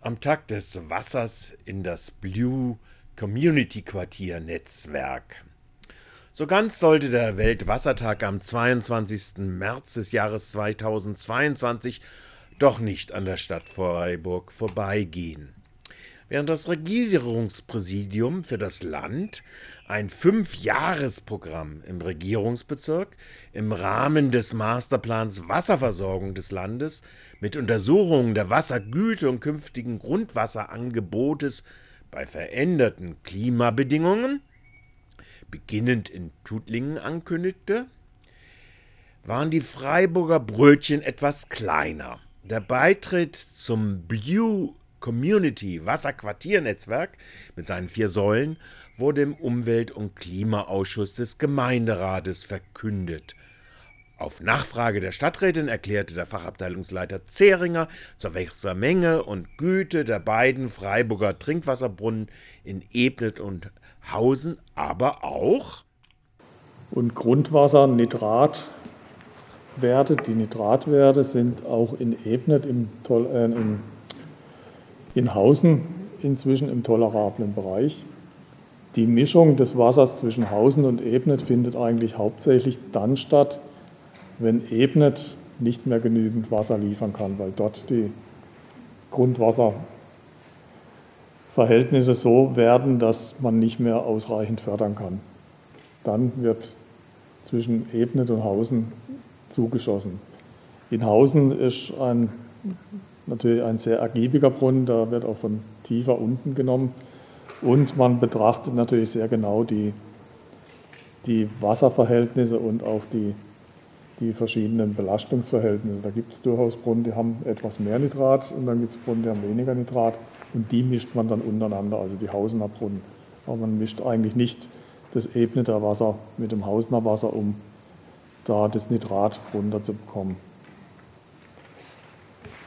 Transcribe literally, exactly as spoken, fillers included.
Am Tag des Wassers in das Blue Community Quartier Netzwerk. So ganz sollte der Weltwassertag am zweiundzwanzigsten März des Jahres zweitausendzweiundzwanzig doch nicht an der Stadt Freiburg vorbeigehen. Während das Regierungspräsidium für das Land ein Fünfjahresprogramm im Regierungsbezirk im Rahmen des Masterplans Wasserversorgung des Landes mit Untersuchung der Wassergüte und künftigen Grundwasserangebotes bei veränderten Klimabedingungen, beginnend in Tuttlingen ankündigte, waren die Freiburger Brötchen etwas kleiner. Der Beitritt zum Blue Community Wasserquartiernetzwerk mit seinen vier Säulen wurde im Umwelt- und Klimaausschuss des Gemeinderates verkündet. Auf Nachfrage der Stadträtin erklärte der Fachabteilungsleiter Zehringer zur Wassermenge und Güte der beiden Freiburger Trinkwasserbrunnen in Ebnet und Hausen aber auch und Grundwasser Nitratwerte, die Nitratwerte sind auch in Ebnet im, äh, im in Hausen inzwischen im tolerablen Bereich. Die Mischung des Wassers zwischen Hausen und Ebnet findet eigentlich hauptsächlich dann statt, wenn Ebnet nicht mehr genügend Wasser liefern kann, weil dort die Grundwasserverhältnisse so werden, dass man nicht mehr ausreichend fördern kann. Dann wird zwischen Ebnet und Hausen zugeschossen. In Hausen ist ein natürlich ein sehr ergiebiger Brunnen, da wird auch von tiefer unten genommen. Und man betrachtet natürlich sehr genau die, die Wasserverhältnisse und auch die, die verschiedenen Belastungsverhältnisse. Da gibt es durchaus Brunnen, die haben etwas mehr Nitrat und dann gibt es Brunnen, die haben weniger Nitrat und die mischt man dann untereinander, also die Hausener Brunnen. Aber man mischt eigentlich nicht das Ebneter Wasser mit dem Hausener Wasser, um da das Nitrat runterzubekommen.